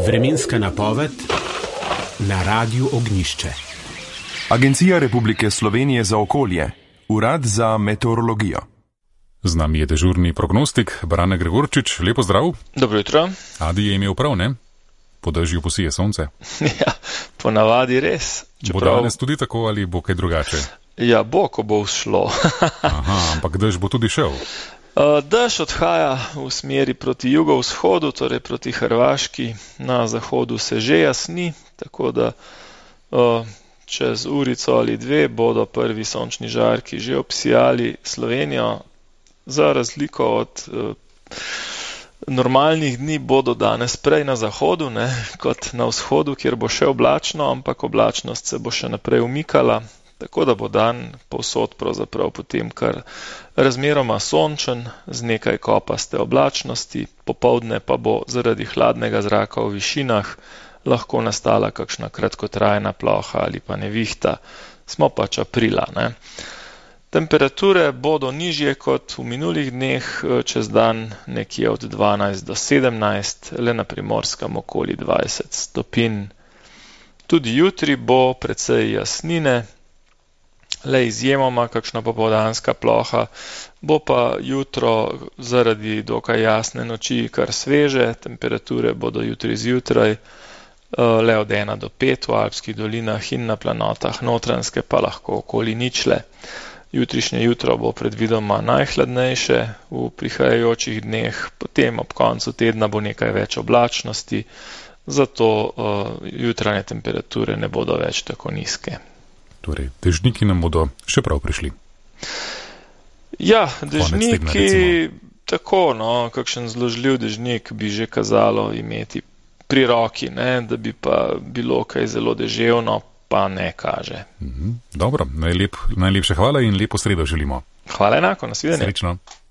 Vremenska napoved na Radiu Ognjišče. Agencija Republike Slovenije za okolje, Urad za meteorologijo. Z nami je dežurni prognostik Brane Gregorčič. Lepo zdrav. Dobro jutro. Adi je imel prav, ne? Po dežju posije sonce. Ja, ponavadi res. Bo danes tudi tako ali bo kaj drugače? Ja, bo, ko bo vzšlo. Aha, ampak dež bo tudi šel. Dež odhaja v smeri proti jugovzhodu, torej proti Hrvaški. Na zahodu se že jasni, tako da čez urico ali dve bodo prvi sončni žarki že obsijali Slovenijo. Za razliko od normalnih dni bodo danes prej na zahodu, ne, kot na vzhodu, kjer bo še oblačno, ampak oblačnost se bo še naprej umikala. Tako da bo dan povsod pravzaprav potem kar razmeroma sončen, z nekaj kopaste oblačnosti, popoldne pa bo zaradi hladnega zraka v višinah lahko nastala kakšna kratkotrajna ploha ali pa nevihta. Smo pač aprila, ne. Temperature bodo nižje kot v minulih dneh, čez dan nekje od 12 do 17, le na Primorskem okoli 20 stopinj. Tudi jutri bo precej jasnine, le izjemoma kakšna popoldanska ploha, bo pa jutro zaradi dokaj jasne noči kar sveže, temperature bodo jutri zjutraj le od 1 do 5 v alpskih dolinah in na planotah Notranjske pa lahko okoli ničle. Jutrišnje jutro bo predvidoma najhladnejše v prihajajočih dneh, potem ob koncu tedna bo nekaj več oblačnosti, zato jutranje temperature ne bodo več tako nizke. Torej, dežniki nam bodo še prav prišli. Ja, dežniki, tako, no, kakšen zložljiv dežnik bi že kazalo imeti pri roki, ne, da bi pa bilo kaj zelo deževno, pa ne kaže. Dobro, najlepše hvala in lepo sredo želimo. Hvala enako, nasvidenje. Srečno.